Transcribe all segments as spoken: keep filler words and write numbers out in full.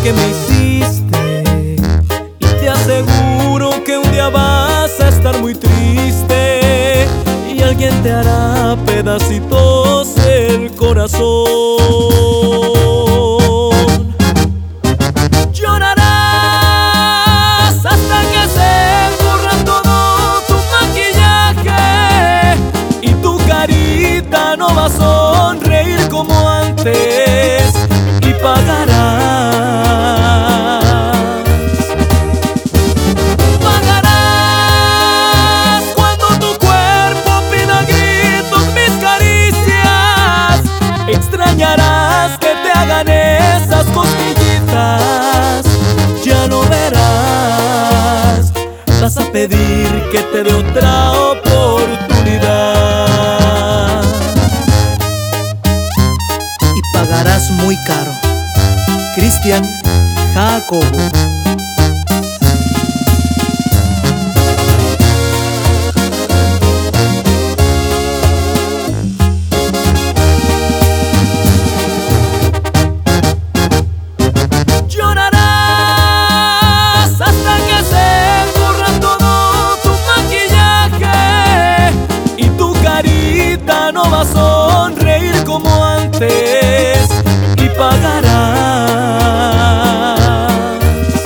que me hiciste, y te aseguro que un día vas a estar muy triste y alguien te hará pedacitos el corazón. Llorarás hasta que se borra todo tu maquillaje y tu carita no va a sonreír como antes, y pagarás. Pagarás cuando tu cuerpo pida gritos mis caricias. Extrañarás que te hagan esas cosquillitas. Ya lo verás, vas a pedir que te dé otra oportunidad y pagarás muy caro. Cristian Jacobo. Llorarás hasta que se borra todo tu maquillaje y tu carita no va a sonreír como antes, y pagarás.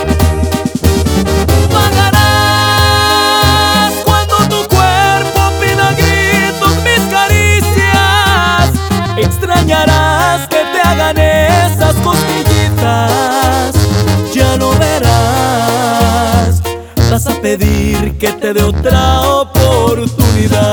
Pagarás cuando tu cuerpo pida gritos mis caricias. Extrañarás que te hagan esas cosquillitas. Ya lo verás, vas a pedir que te dé otra oportunidad.